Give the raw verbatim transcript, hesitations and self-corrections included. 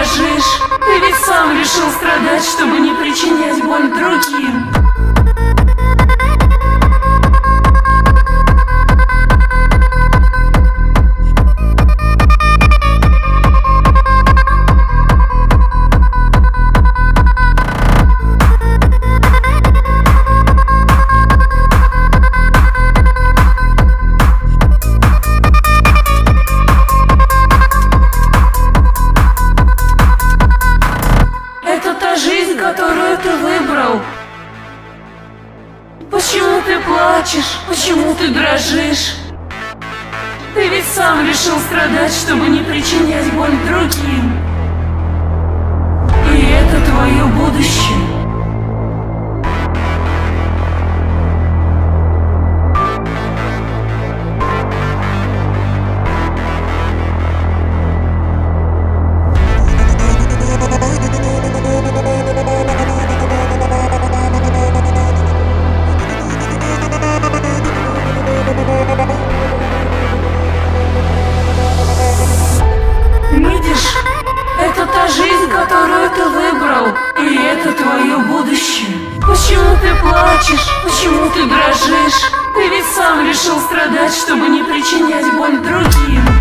дрожишь? Ты ведь сам решил страдать, чтобы не причинять боль другим. Жизнь, которую ты выбрал. Почему ты плачешь? Почему ты дрожишь? Ты ведь сам решил страдать, чтобы не причинять боль другим. И это твое будущее. Жизнь, которую ты выбрал, и это твое будущее. Почему ты плачешь? Почему ты дрожишь? Ты ведь сам решил страдать, чтобы не причинять боль другим.